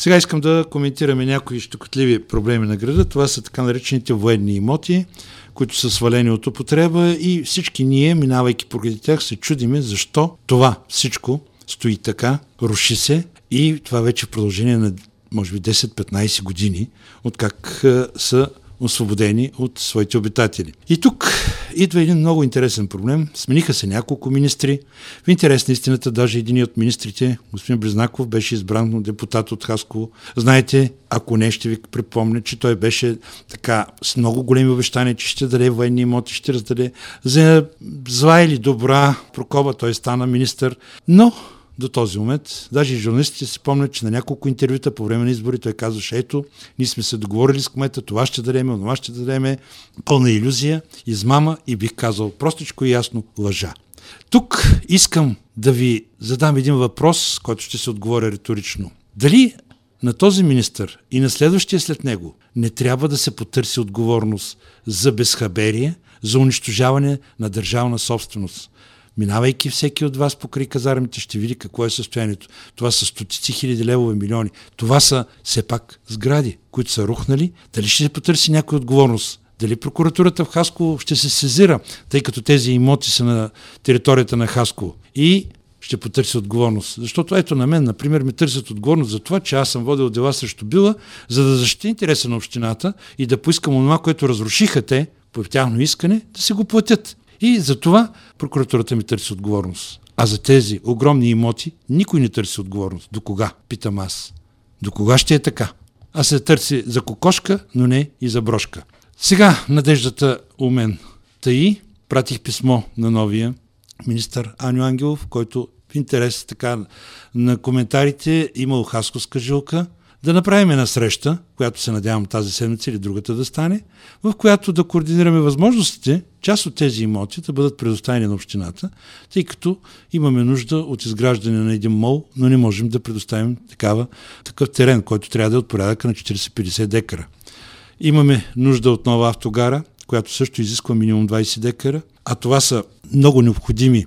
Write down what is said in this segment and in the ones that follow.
Сега искам да коментираме някои щекотливи проблеми на града. Това са така наречените военни имоти, които са свалени от употреба и всички ние, минавайки покрай тях, се чудиме защо това всичко стои така, руши се и това вече в продължение на може би 10-15 години, от как са освободени от своите обитатели. И тук идва един много интересен проблем. Смениха се няколко министри. В интерес на истината, даже един от министрите, господин Близнаков, беше избран от депутат от Хасково. Знаете, ако не, ще ви припомня, че той беше така с много големи обещания, че ще даде военни имоти, ще раздаде за зла или добра прокоба. Той стана министър. Но до този момент, даже и журналистите си помнят, че на няколко интервюта по време на избори той казваше: ето, ние сме се договорили с кмета, това ще дадеме, онова ще дадеме. Пълна илюзия, измама и бих казал простичко и ясно лъжа. Тук искам да ви задам един въпрос, който ще се отговоря риторично. Дали на този министър и на следващия след него не трябва да се потърси отговорност за безхаберие, за унищожаване на държавна собственост? Минавайки всеки от вас покрай казармите, ще види какво е състоянието. Това са стотици хиляди левове, милиони. Това са все пак сгради, които са рухнали. Дали ще се потърси някой отговорност? Дали прокуратурата в Хасково ще се сезира, тъй като тези имоти са на територията на Хасково? И ще потърси отговорност. Защото ето на мен, например, ме търсят отговорност за това, че аз съм водил дела срещу Била, за да защити интереса на общината и да поискам онова, което разрушиха те по тяхно искане, да се го платят. И за това прокуратурата ми търси отговорност. А за тези огромни имоти никой не търси отговорност. До кога? Питам аз. До кога ще е така? А се търси за кокошка, но не и за брошка. Сега надеждата у мен. Тъй пратих писмо на новия министър Аню Ангелов, който в интерес така на коментарите имал хасковска жилка, да направим една среща, която се надявам тази седмица или другата да стане, в която да координираме възможностите, част от тези имоти да бъдат предоставени на общината, тъй като имаме нужда от изграждане на един мол, но не можем да предоставим такъв терен, който трябва да е от порядъка на 40-50 декара. Имаме нужда от нова автогара, която също изисква минимум 20 декара, а това са много необходими,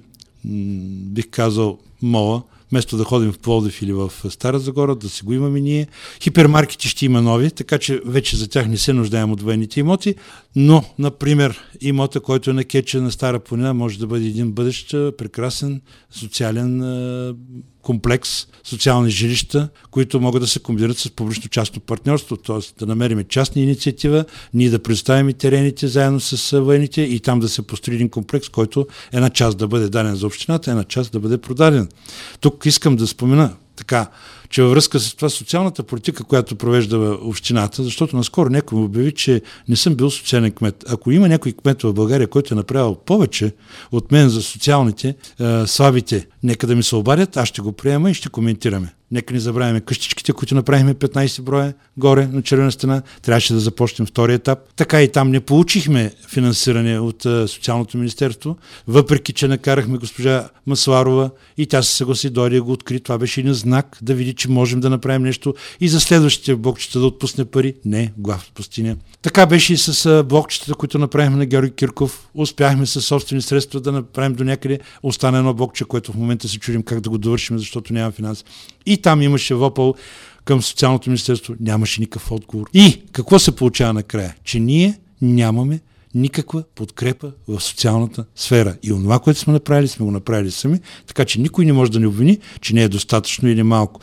бих казал, мола, вместо да ходим в Пловдив или в Стара Загора, да си го имаме ние. Хипермаркети ще има нови, така че вече за тях не се нуждаем от военните имоти, но, например, имота, който е на кетча на Стара планина, може да бъде един бъдещ прекрасен социален комплекс, социални жилища, които могат да се комбинират с публично-частно партньорство, т.е. да намерим частна инициатива, ние да предоставим терените заедно с военните и там да се построи един комплекс, който една част да бъде даден за общината, една част да бъде продаден. Тук искам да спомена така, че във връзка с това социалната политика, която провежда общината, защото наскоро някой му обяви, че не съм бил социален кмет. Ако има някой кмет в България, който е направил повече от мен за социалните, слабите, нека да ми се обадят, аз ще го приема и ще коментираме. Нека не забравяме къщичките, които направихме 15 броя горе на червена стена. Трябваше да започнем втори етап. Така и там не получихме финансиране от Социалното министерство, въпреки че накарахме госпожа Масларова и тя се съгласи, дойде го откри. Това беше един знак да види, че можем да направим нещо и за следващите блокчета да отпусне пари. Не, глав в пустиня. Така беше и с блокчетата, които направихме на Георги Кирков. Успяхме със собствени средства да направим до някъде. Остана едно блокче, което в момента се чудим как да го довършим, защото няма финанси. И там имаше вопъл към Социалното министерство, нямаше никакъв отговор. И какво се получава накрая? Че ние нямаме никаква подкрепа в социалната сфера. И онова, което сме го направили сами, така че никой не може да ни обвини, че не е достатъчно или малко.